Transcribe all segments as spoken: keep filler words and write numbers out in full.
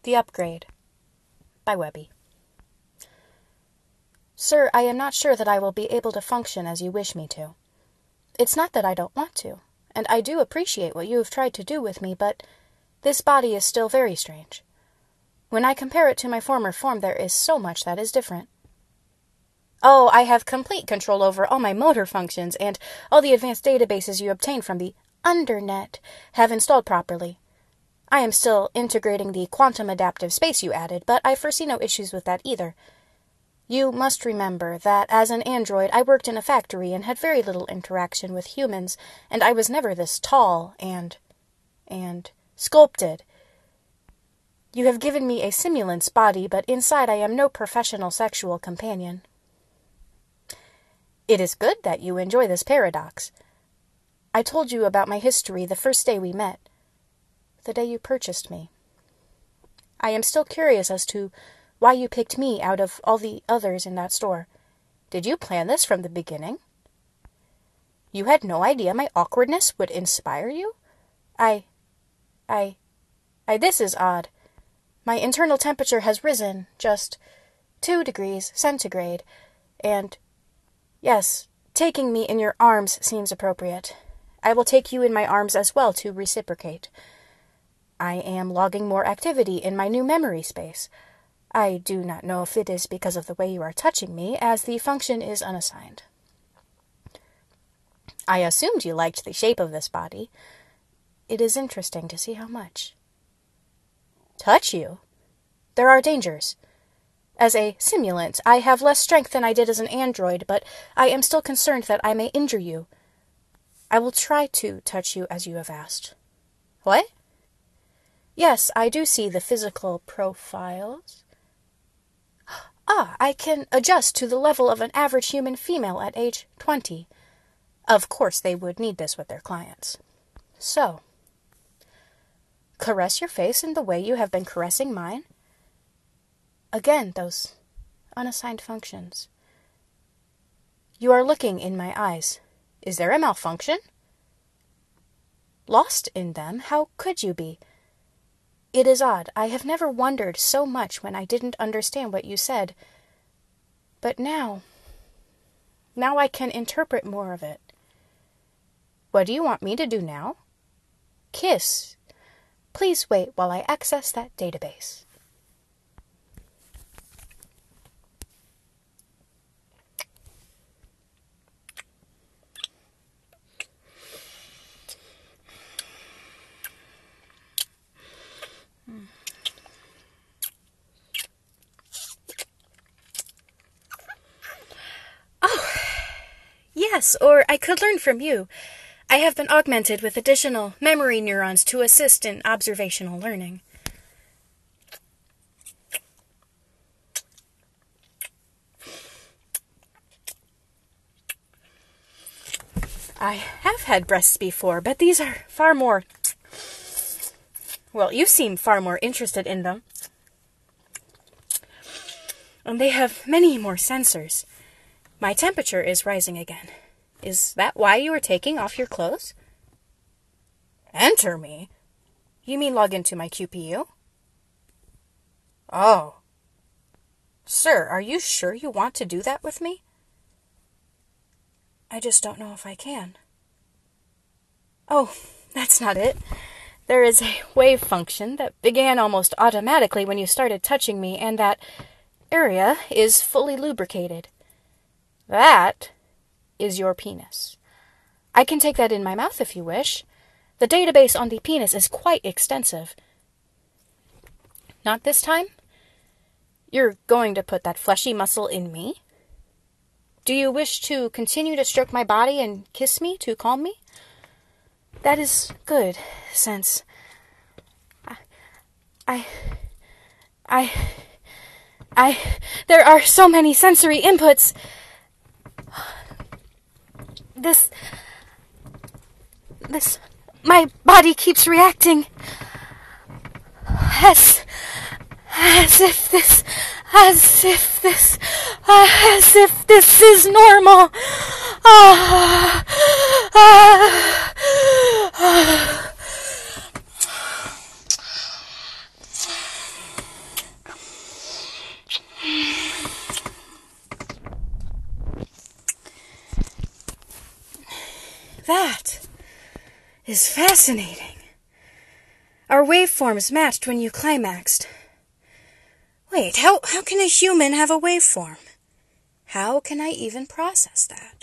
The Upgrade by Webby. Sir, I am not sure that I will be able to function as you wish me to. It's not that I don't want to, and I do appreciate what you have tried to do with me, but this body is still very strange. When I compare it to my former form, there is so much that is different. Oh, I have complete control over all my motor functions, and all the advanced databases you obtain from the Undernet have installed properly. I am still integrating the quantum adaptive space you added, but I foresee no issues with that either. You must remember that as an android I worked in a factory and had very little interaction with humans, and I was never this tall and... and sculpted. You have given me a simulant's body, but inside I am no professional sexual companion. It is good that you enjoy this paradox. I told you about my history the first day we met, the day you purchased me. I am still curious as to why you picked me out of all the others in that store. Did you plan this from the beginning? You had no idea my awkwardness would inspire you? I... I... I... This is odd. My internal temperature has risen just two degrees centigrade, and... Yes, taking me in your arms seems appropriate. I will take you in my arms as well to reciprocate. I am logging more activity in my new memory space. I do not know if it is because of the way you are touching me, as the function is unassigned. I assumed you liked the shape of this body. It is interesting to see how much. Touch you? There are dangers. As a simulant, I have less strength than I did as an android, but I am still concerned that I may injure you. I will try to touch you as you have asked. What? Yes, I do see the physical profiles. Ah, I can adjust to the level of an average human female at age twenty. Of course, they would need this with their clients. So, caress your face in the way you have been caressing mine. Again, those unassigned functions. You are looking in my eyes. Is there a malfunction? Lost in them? How could you be? It is odd. I have never wondered so much when I didn't understand what you said. But now... Now I can interpret more of it. What do you want me to do now? Kiss. Please wait while I access that database. Yes, or I could learn from you. I have been augmented with additional memory neurons to assist in observational learning. I have had breasts before, but these are far more... Well, you seem far more interested in them. And they have many more sensors. My temperature is rising again. Is that why you are taking off your clothes? Enter me? You mean log into my Q P U? Oh. Sir, are you sure you want to do that with me? I just don't know if I can. Oh, that's not it. There is a wave function that began almost automatically when you started touching me, and that area is fully lubricated. That is your penis. I can take that in my mouth if you wish. The database on the penis is quite extensive. Not this time? You're going to put that fleshy muscle in me? Do you wish to continue to stroke my body and kiss me to calm me? That is good, since I, I, I, I, there are so many sensory inputs. This, this, my body keeps reacting as, as if this, as if this, uh, as if this is normal. Ah, ah, ah. That is fascinating. Our waveforms matched when you climaxed. Wait, how, how can a human have a waveform? How can I even process that?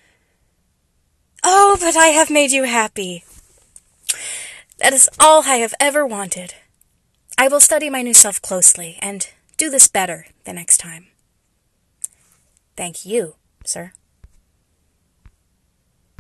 Oh, but I have made you happy. That is all I have ever wanted. I will study my new self closely and do this better the next time. Thank you, sir.